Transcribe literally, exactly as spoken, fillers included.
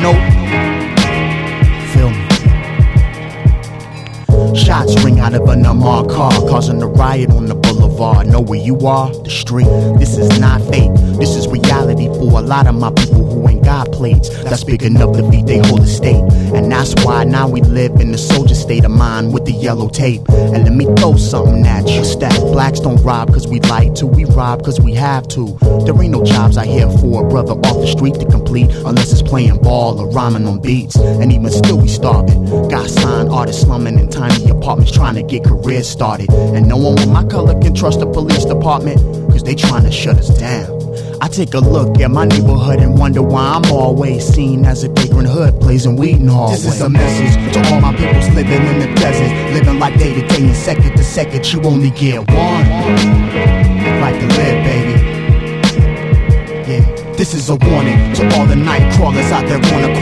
note. Feel me. Shots ring out of an unmarked car, causing a riot on the boulevard. Know where you are? The street. This is not fake. This is reality for a lot of my people who ain't got plates. That's big enough to feed they whole estate. And that's why now we live in the soldier state of mind with the yellow tape. And let me throw something at you. Stack blacks don't rob cause we like to. We rob cause we have to. There ain't no jobs out here for a brother off the street to complete, unless it's playing ball or rhyming on beats. And even still we starving. Got signed artists slumming in tiny apartments trying to get careers started. And no one with my color can trust the police department, cause they trying to shut us down. I take a look at my neighborhood and wonder why I'm always seen as a vagrant hood blazing weed in hallways. This is a message to all my peoples living in the desert, living like day to day and second to second. You only get one right to live, baby. Yeah, this is a warning to all the night crawlers out there on the